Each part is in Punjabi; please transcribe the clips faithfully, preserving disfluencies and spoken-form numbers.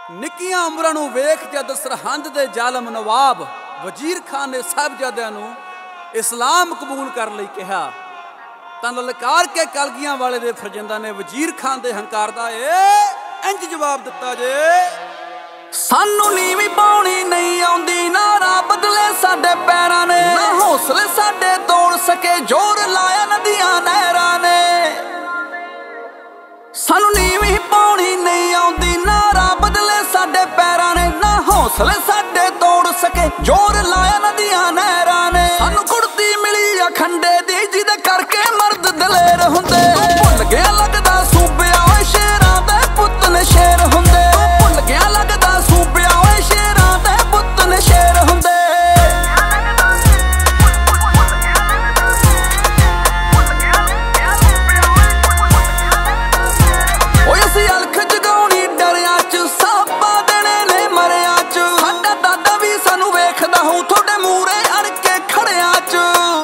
ਨਿੱਕੀਆਂ ਉਮਰਾਂ ਨੂੰ ਵੇਖ ਜਦ ਸਰਹੰਦ ਦੇ ਜ਼ਾਲਮ ਨਵਾਬ ਵਜ਼ੀਰ ਖਾਨ ਨੇ ਸਾਹਿਬਜ਼ਾਦਿਆਂ ਨੂੰ ਇਸਲਾਮ ਕਬੂਲ ਕਰਨ ਲਈ ਕਿਹਾ ਤਾਂ ਲਲਕਾਰ ਕੇ ਕਲਗੀਆਂ ਵਾਲੇ ਦੇ ਫਰਜ਼ੰਦਾਂ ਨੇ ਵਜ਼ੀਰ ਖਾਨ ਦੇ ਹੰਕਾਰ ਦਾ ਏ ਇੰਜ ਜਵਾਬ ਦਿੱਤਾ ਜੇ, ਸਾਨੂੰ ਨੀਵੀਂ ਪਾਉਣੀ ਨਹੀਂ ਆਉਂਦੀ, ਨਾ ਰਾਹ ਬਦਲੇ ਸਾਡੇ ਪੈਰਾਂ ਨੇ, ਨਾ ਹੌਸਲੇ ਸਾਡੇ ਤੋੜ ਸਕੇ ਜ਼ੋਰ ਲਾਇਆ ਨਦੀਆਂ ਨਹਿਰਾਂ ਨੇ। ਸਾਨੂੰ ਨੀਵੀਂ ਪਾਉਣੀ ਨਹੀਂ ਆਉਂਦੀ, ਨਾ ਰਾਹ ਬਦਲੇ ਸਾਡੇ ਪੈਰਾਂ ਨੇ, ਨਾ ਹੌਸਲੇ ਸਾਡੇ ਤੋੜ ਸਕੇ ਜ਼ੋਰ ਲਾਇਆ ਨਦੀਆਂ ਨਹਿਰਾਂ ਨੇ। ਸਾਨੂੰ ਕੁੜਤੀ ਮਿਲੀ ਆ ਖੰਡੇ ਦੀ ਜਿਹਦੇ ਕਰਕੇ ਮਰਦ ਦਲੇਰ ਹੁੰਦੇ, ਭੁੱਲ ਗਿਆ ਲੱਗਦਾ ਸੂਬਿਆ ਓਏ ਸ਼ੇਰਾਂ ਦੇ ਪੁੱਤ ਨੇ ਸ਼ੇਰ ਹੁੰਦੇ, ਭੁੱਲ ਗਿਆ ਲੱਗਦਾ ਸੂਬਿਆ ਓਏ ਸ਼ੇਰਾਂ ਦੇ ਪੁੱਤ ਨੇ ਸ਼ੇਰ ਹੁੰਦੇ। ਓਏ ਅਸੀਂ ਅਲਖ ਜਗਾਉਣੀ ਡਰਿਆਂ ਚ, ਸਾਪਾ ਦੇਣੇ ਨੇ ਮਰਿਆਂ ਚ, ਸਾਡਾ ਦਾਦਾ ਵੀ ਸਾਨੂੰ ਵੇਖਦਾ ਹੋਊ ਤੁਹਾਡੇ ਮੂਹਰੇ ਅੜ ਕੇ ਖੜਿਆਂ ਚ।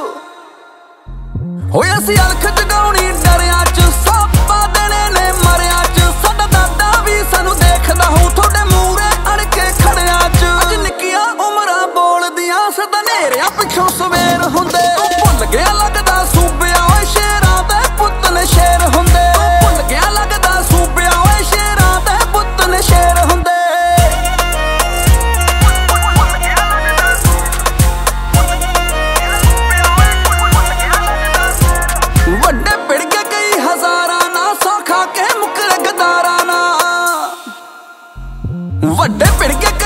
ਓਏ ਅਸੀਂ ਅਲਖ ਜਗਾਉਣੀ ਡਰਿਆਂ ਚ, ਸਾਪਾ ਦੇਣੇ ਨੇ ਮਰਿਆਂ ਚ, ਸਾਡਾ ਦਾਦਾ ਵੀ ਸਾਨੂੰ ਦੇਖਦਾ ਹੋਊ ਤੁਹਾਡੇ ਮੂਹਰੇ ਅੜ ਕੇ ਖੜਿਆਂ ਚ। ਅੱਜ ਨਿੱਕੀਆਂ ਉਮਰਾਂ ਬੋਲਦੀਆਂ ਸਦਾ ਨੇਰਿਆਂ ਪਿੱਛੋਂ ਸਵੇਰ ਹੁੰਦੇ, ਭੁੱਲ ਗਿਆ ਲੱਗਦਾ ਸੂਬਿਆ ਓਏ ਸ਼ੇਰਾਂ ਦੇ ਪੁੱਤ ਨੇ ਸ਼ੇਰ ਹੁੰਦੇ, ਭੁੱਲ ਗਿਆ ਲੱਗਦਾ ਸੂਬਿਆ ਓਏ ਸ਼ੇਰਾਂ ਦੇ ਪੁੱਤ ਨੇ ਸ਼ੇਰ ਹੁੰਦੇ। ਵੱਡੇ ਪਿੜ ਕੇ ਕਈ ਹਜ਼ਾਰਾਂ ਨਾ ਸੌ ਖਾ ਕੇ ਮੁੱਕਰ ਗਦਾਰਾਂ ਨਾ, ਵੱਡੇ ਪਿੜ ਕੇ